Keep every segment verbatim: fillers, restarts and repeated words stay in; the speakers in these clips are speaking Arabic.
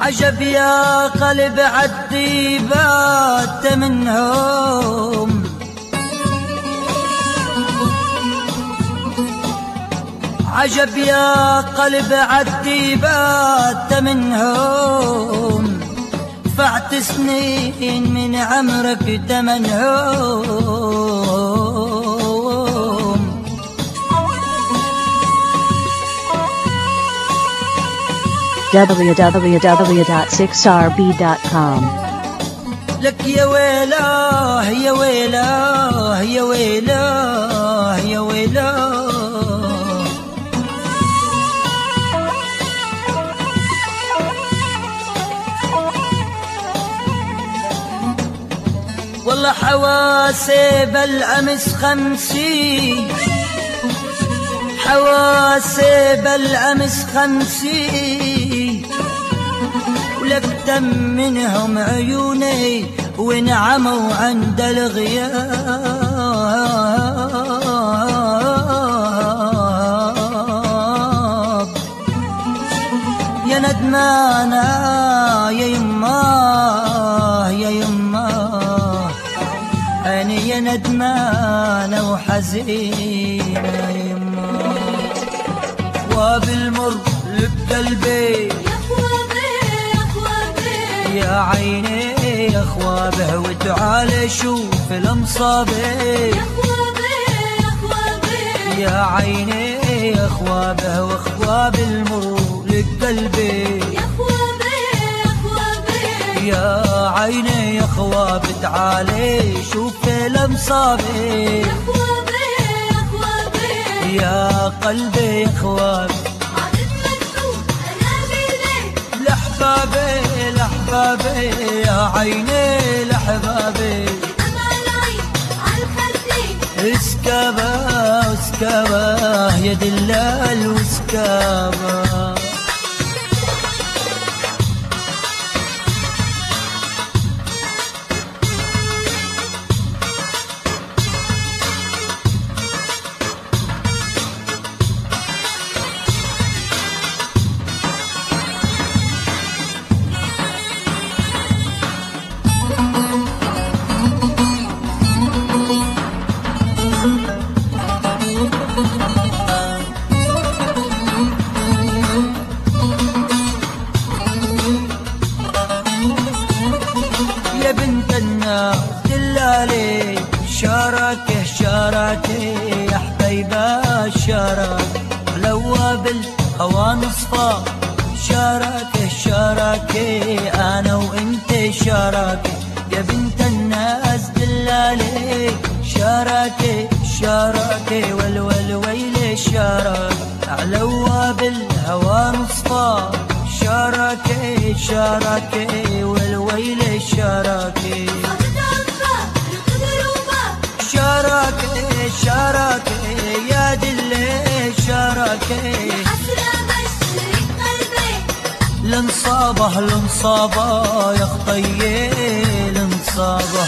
عجب يا قلب عالديبات منهم، عجب يا قلب عالديبات منهم، دفعت سنين من عمرك تمنهم. w w w dot six r b dot com. لك يا ويلاه يا ويلاه يا ويلاه يا ويلاه، والله حواسي بالأمس خمسين، حواسي بالأمس خمسين، ولك دم منهم عيوني ونعموا عند الغياب. يا ندمانة يا يماه يا يماه، أنا يا ندمانة وحزينة يماه، وبالمر بقلبي يا عيني يا خوابه، وتعالى شوف المصابه يا عيني يا خوابه، واخواب المر لقلبي يا عيني يا خواب، تعالي شوف المصابه يا قلبي يا خواب. لحبابي لحبابي يا عيني لحبابي، اسكابة اسكابة يا دلال واسكابة. يا بنت الناس دلالي شاركه شاركه يا حبيبه شارك، لوا بالهوى نصفى شاركه شاركه انا وانت شاركه. يا بنت الناس دلالي شاركه شاركه والول ويلي شارك، علوا بالهوى نصفى شاركه شاركه والويل شاركه شاركه شاركه يا دلي شاركه. لنصابه لنصابه يا خطيه لنصابه،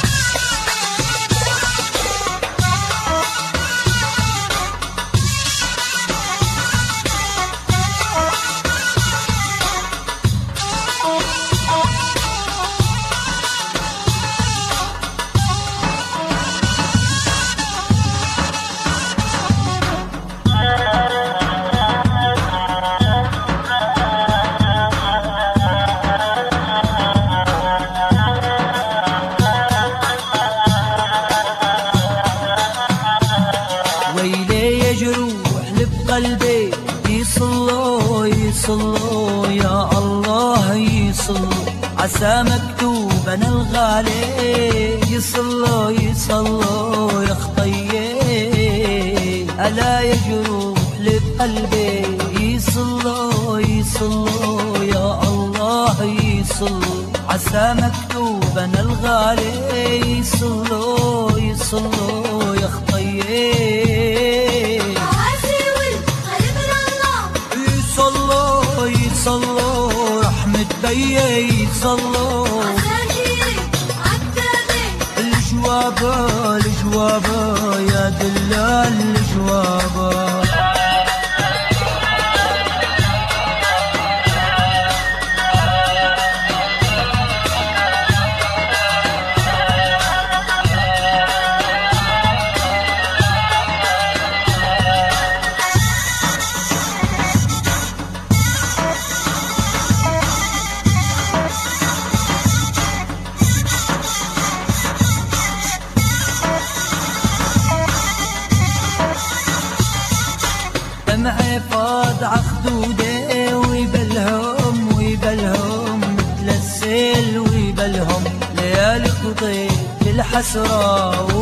قلبي يصلوا يصلوا يا الله يصلوا، عسى مكتوب انا الغالي يصلوا يصلوا يا خطيه، الا يجروح لبقلبي يصلوا يصلوا يا الله يصلوا، عسى مكتوب انا الغالي يصلوا يصلوا يا خطيه. يصلوا رحمة بي يصلوا الجوابة الجوابة يا دلال الجوابة. دمعي فاض عخدوده ويبلهم ويبلهم مثل السيل ويبلهم ليالي قضيت بالحسرة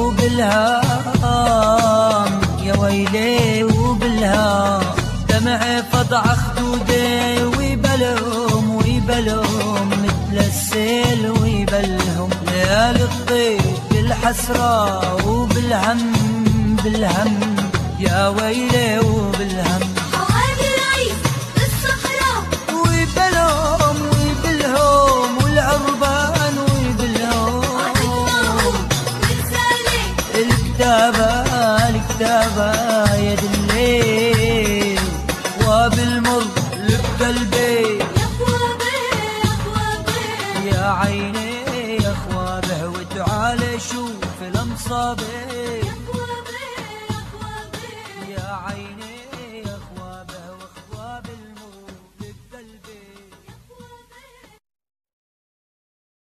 وبالهام يا ويلي وبالهام دمعي فاض عخدوده ويبلهم ويبلهم مثل السيل ويبلهم ليالي قضيت بالحسرة وبالهم بالهم يا ويلي وبالهم حوادي العيد بالصحراء ويبلهم ويبلهم والعربان ويبلهم عدناهم ونسالي الكتابة الكتابة يد الليل وبالمر لبقلبي يا خوابي يا خوابي يا عيني يا خوابه وتعالي شوف الانصابي يا خوابي يا خوابي يا عيني